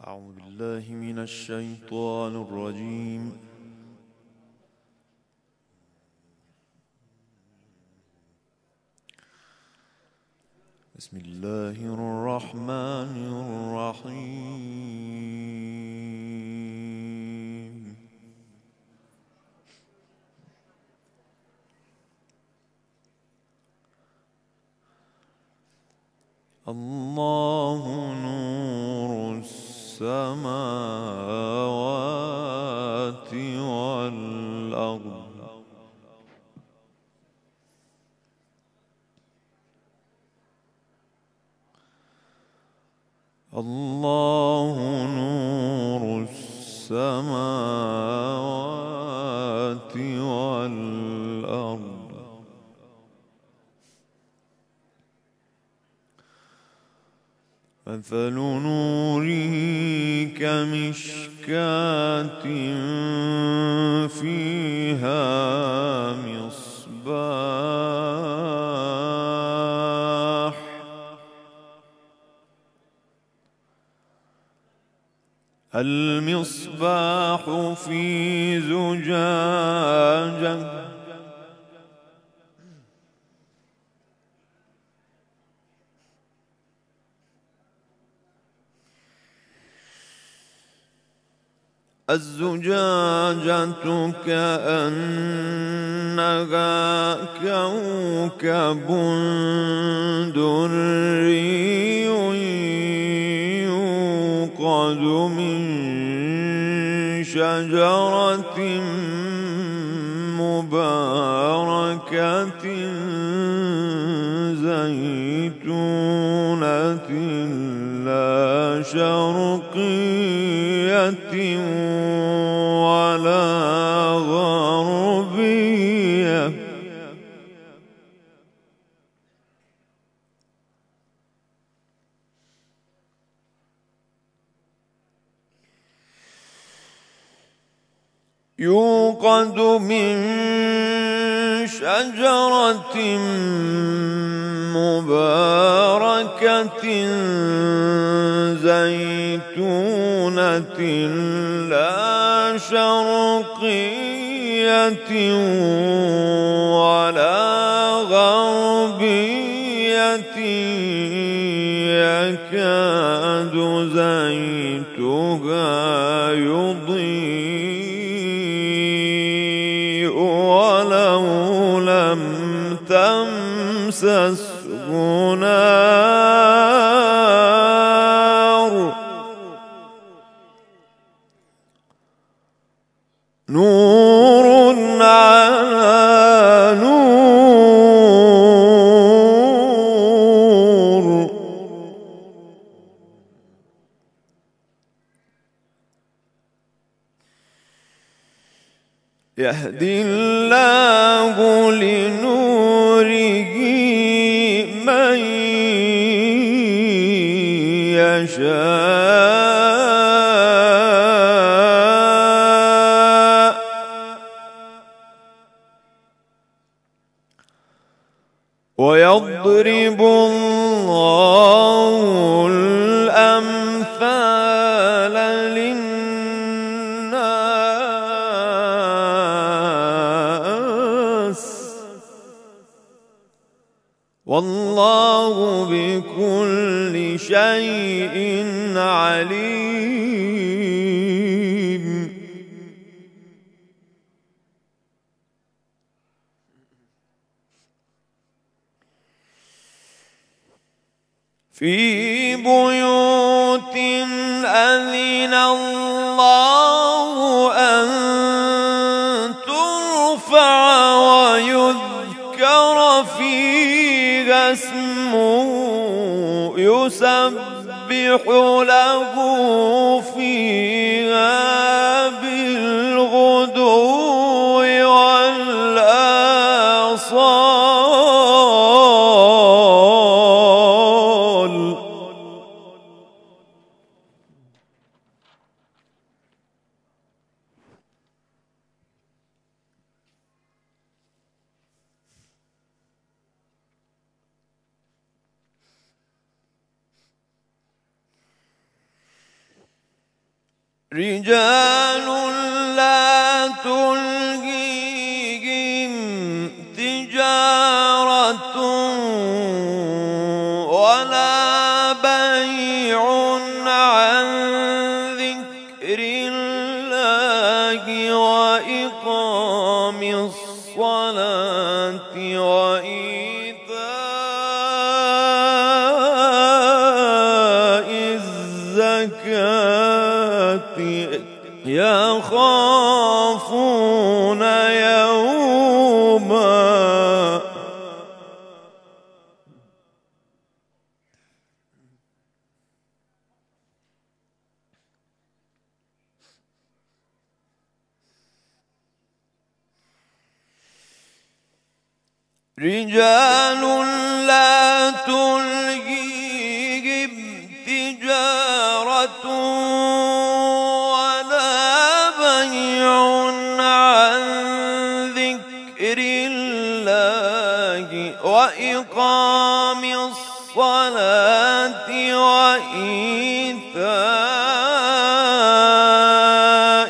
أعوذ بالله من الشيطان الرجيم. بسم الله الرحمن الرحيم. الله نور السماوات والأرض. الله نور السماوات والأرض. مثل نوره كمشكاة فيها مصباح. المصباح في زجاجة الزجاجة كأنها كوكب دري يوقد من شجرة مباركة زيتونة لا شرقية ولا غربية. يوقد من شجرة مباركة زيتونة لا شرقية ولا غربية يكاد زيتها يضيء ولو لم تمسسه نار. نور على نور. يهدي الله لنوره من يشاء ويضرب الله الأمثال للناس والله بكل شيء عليم. في بيوت أذن الله أن ترفع ويذكر فيها اسمه يسبح له فيها بالغدو والآصال. رجال لا تلهيهم تجارة ولا بيع عن ذكر الله وإقام الصلاة وإيتاء الزكاة يخافون يوما رجال لا تلهيهم تجارة ولا بيع عن ذكر الله وإقام الصلاة وإيتاء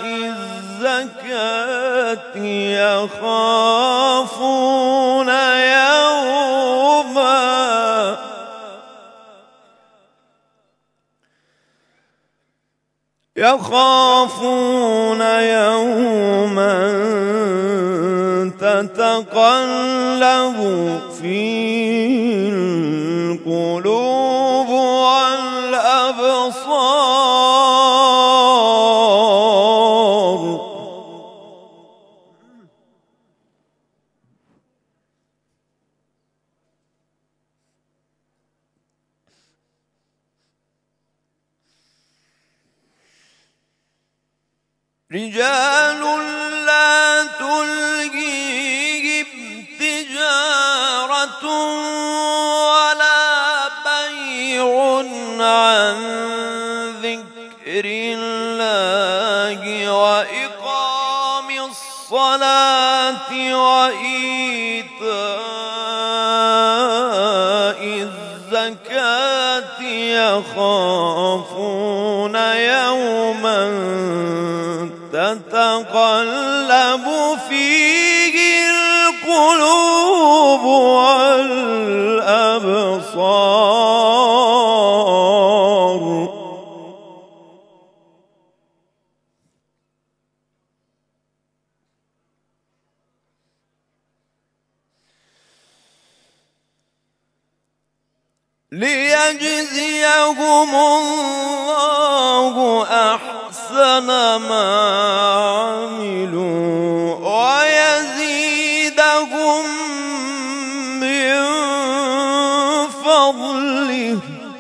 الزكاة يخافون يوما تتقلب فيه القلوب والأبصار رجال لا تلهيهم تجارة ولا بيع عن ذكر الله وإقام الصلاة وإيتاء الزكاة يخافون يوما تتقلب فيه القلوب والأبصار ليجزيهم الله أحسن ما عملوا ويزيدهم من فضله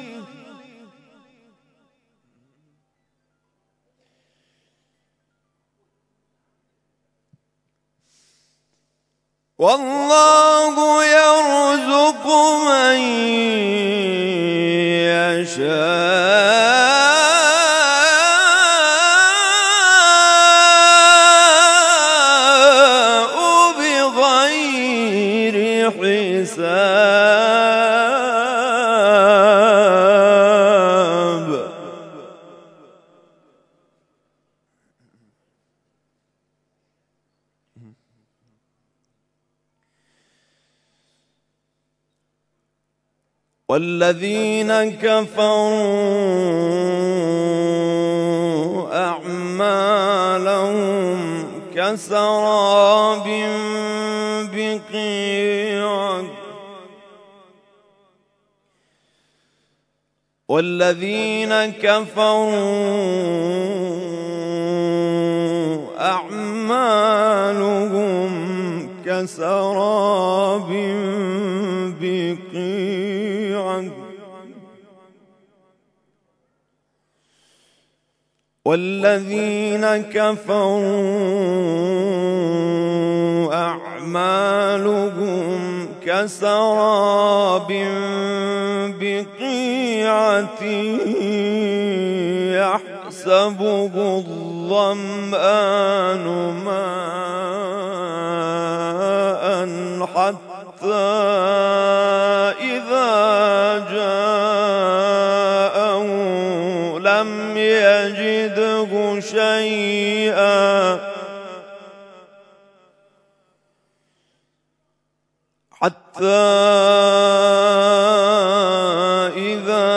والله يرزق من يشاء بغير حساب والذين كفروا أعمالهم كسراب بقيعة والذين كفروا أعمالهم كسراب بقيعة والذين كفروا أعمالهم كسراب بقيعة يحسبه الظمآن ماء حتى إذا جاءه لم يجده يجده شيئا حتى إذا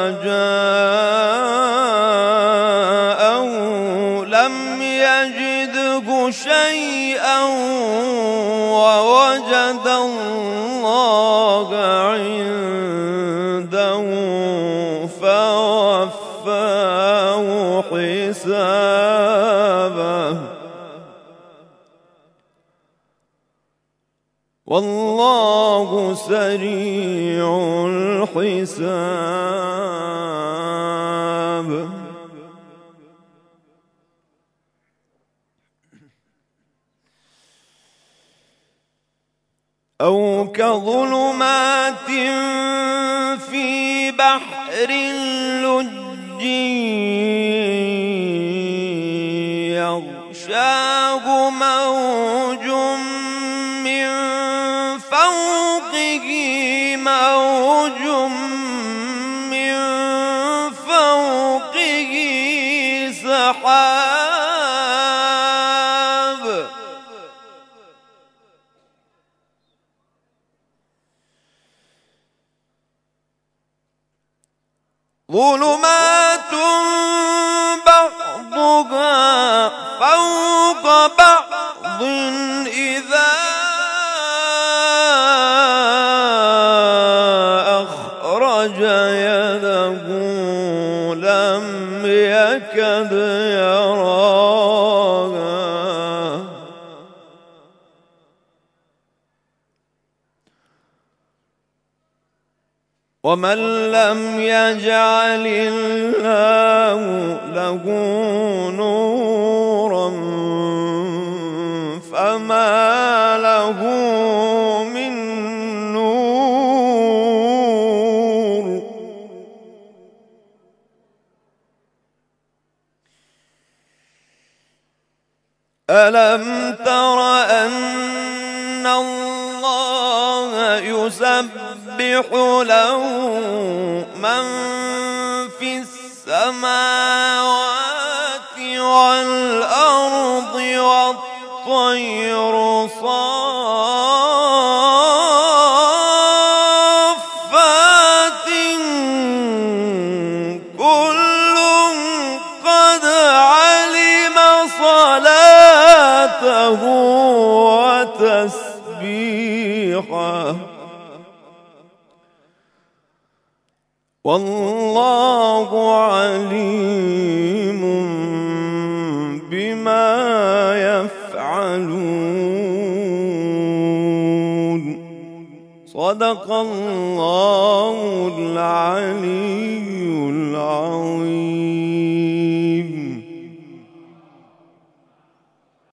جاءه لم يجده شيئا ووجد الله عنده فوفاه حسابه والله سريع الحساب. أو كظلمات في بحر لجي يغشاه موج من فوقه موج من فوقه سحاب ظلمات بعضها فوق بعض إذا أخرج يده لم يكد يراها ومن لم يجعل الله له نورا فما له من نور. ألم تر أن الله يسبح له من في السماوات والأرض والطير صافات كل قد علم صلاته وتسبيحه والله عليم بما يفعلون. صدق الله العلي العظيم.